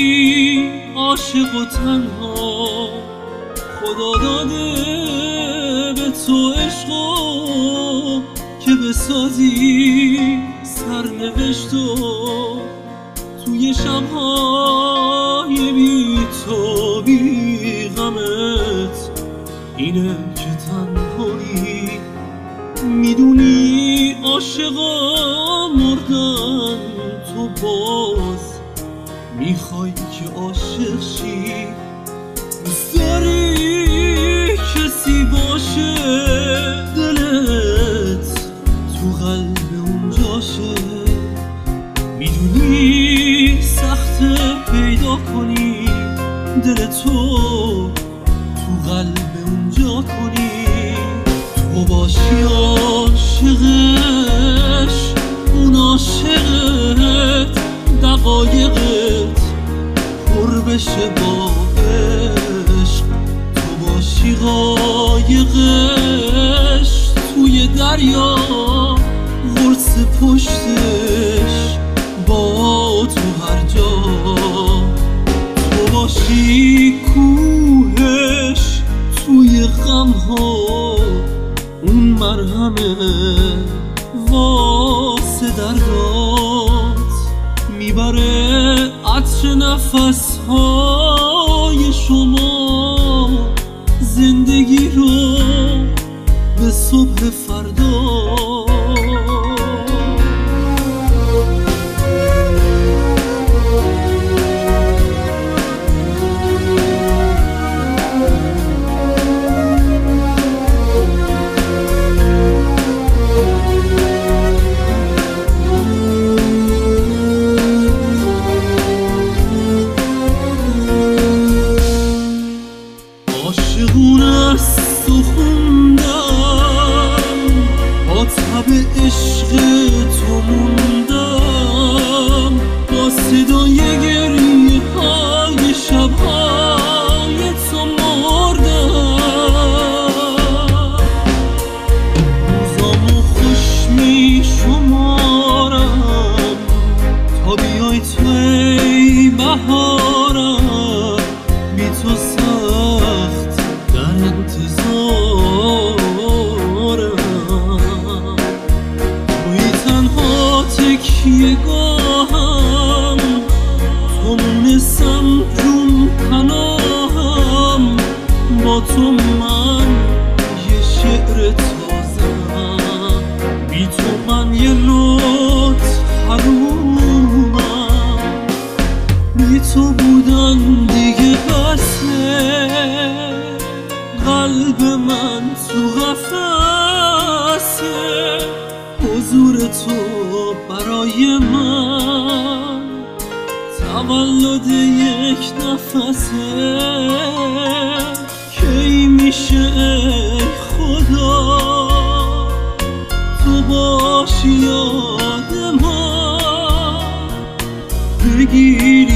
عاشق و تنها، خدا داده به تو عشقو که بسازی سرنوشتو توی شب‌های بی تو بی غمت. اینه که تنهایی میدونی عاشقا مردن، تو باز میخوای که عاشق شی. دوست داری کسی باشه دلت تو قلب اونجاشه، میدونی سخته پیدا کنی دلتو تو قلب اونجا کنی. تو باشی عاشقش، اون عاشقت، دقایقت پر بشه با عشق. تو باشی قایقش توی دریا، قرص پشتش با تو هر جا. تو باشی کوهش توی غمها، اون مرهمه واسه دردات، میبره عطر نفسهای شما زندگی رو به صبح فردا. عاشقون از تو خوندم، با تب عشق تو موندم، با صدای گریه های شبهای تو مردم. روزامو خوش می شمارم تا بیای تو ای بهارم، بی تو سخت در انتظارم. توی تنها تکیه گاهم، تو مونسم جون پناهم. با تو من یه شعر تازم، بی تو من یه نوت حرومم. بی تو بودن دیگه بسه، قلب من تو قفسه. حضور تو برای من تولد یک نفسه. کی میشه ای خدا تو باشی یاد من، بگیری